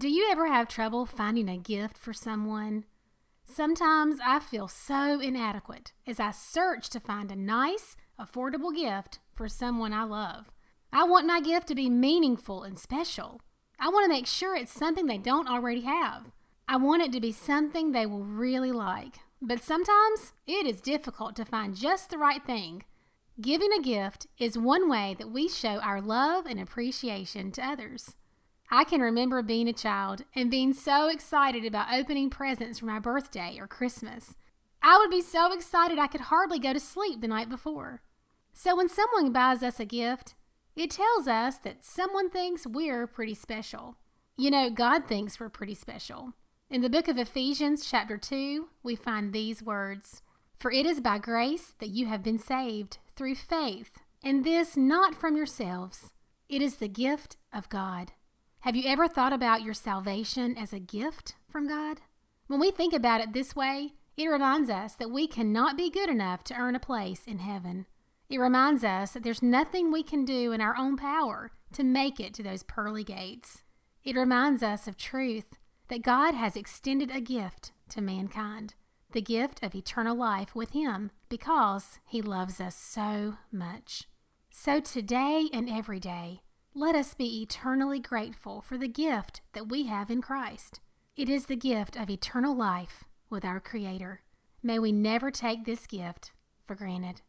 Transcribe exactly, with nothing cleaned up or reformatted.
Do you ever have trouble finding a gift for someone? Sometimes I feel so inadequate as I search to find a nice, affordable gift for someone I love. I want my gift to be meaningful and special. I want to make sure it's something they don't already have. I want it to be something they will really like. But sometimes it is difficult to find just the right thing. Giving a gift is one way that we show our love and appreciation to others. I can remember being a child and being so excited about opening presents for my birthday or Christmas. I would be so excited I could hardly go to sleep the night before. So when someone buys us a gift, it tells us that someone thinks we're pretty special. You know, God thinks we're pretty special. In the book of Ephesians chapter two, we find these words, "For it is by grace that you have been saved through faith, and this not from yourselves. It is the gift of God." Have you ever thought about your salvation as a gift from God? When we think about it this way, it reminds us that we cannot be good enough to earn a place in heaven. It reminds us that there's nothing we can do in our own power to make it to those pearly gates. It reminds us of truth, that God has extended a gift to mankind, the gift of eternal life with Him because He loves us so much. So today and every day, let us be eternally grateful for the gift that we have in Christ. It is the gift of eternal life with our Creator. May we never take this gift for granted.